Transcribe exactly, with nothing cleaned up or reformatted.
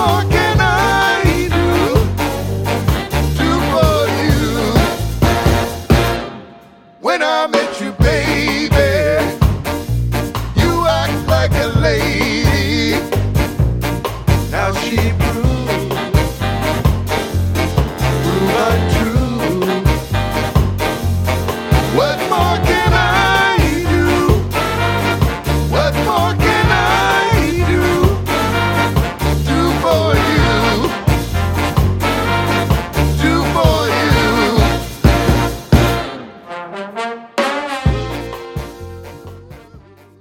more can I do, do for you? When I met you, baby,